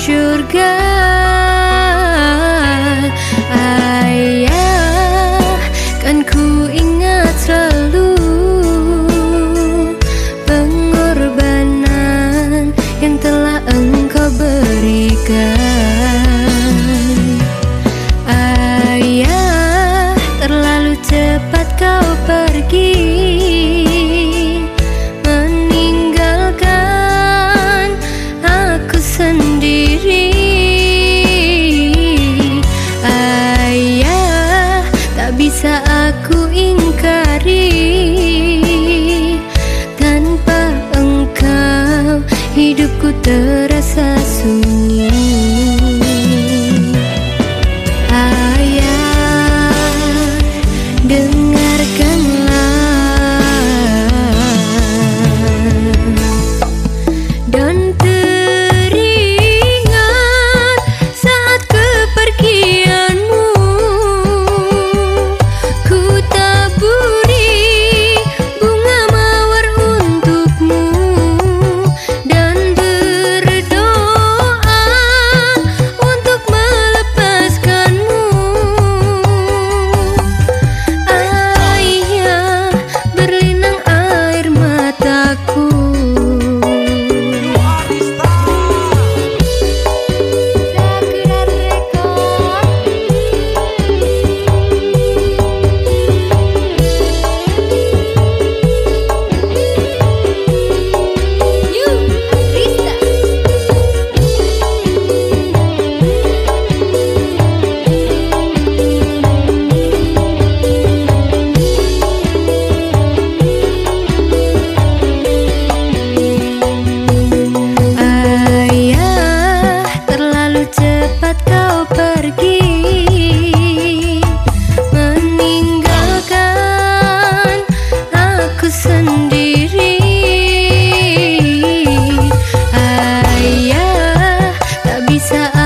surga. Ayah, kan ku ingat selalu pengorbanan yang telah engkau berikan. Ayah, terlalu cepat kau pergi, meninggalkan aku sendiri. Ayah, tak bisa aku ingkari, tanpa engkau hidupku terasa sunyi. Ayah, dengarkanlah dan teringat saat kepergianmu, ku taburi bunga mawar untukmu dan berdoa untuk melepaskanmu. Ayah, berlinang air mataku. Cepat kau pergi, meninggalkan aku sendiri. Ayah, tak bisa